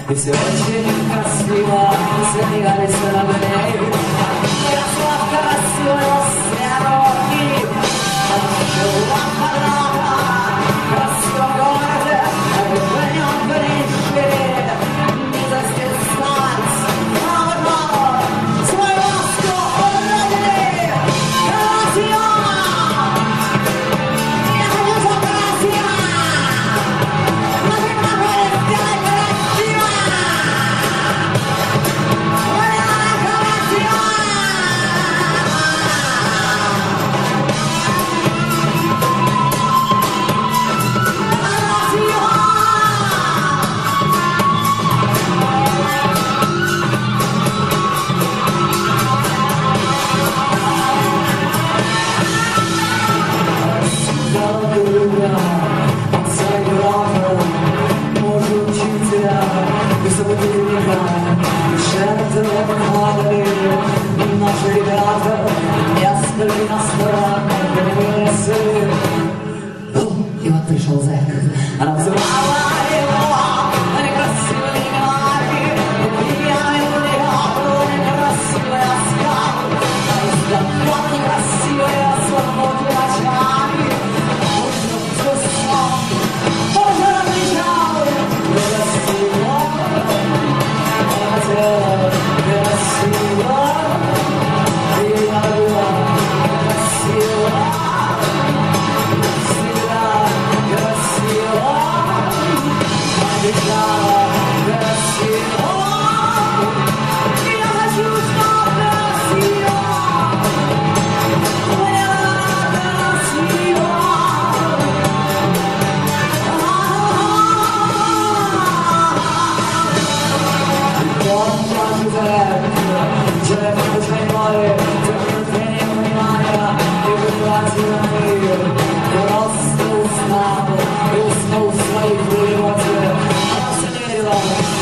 e se oggi cassiva se mi garissa la venei e la sua cassiva lo siamo qui la parlata cassiva guarda e venio a venire mi sa scherzanza bravo bravo suoi vasco orrede cassiva I вот пришел зэк, она взрывала его, некрасивые гнали, пьяный улегал, некрасивый оскал, а издалека некрасивая свободы очами, уже вкусно, уже различал, красиво, хотел красиво, и я была красиво. Просто узнал, и уснул в своей природе. Она все не верила.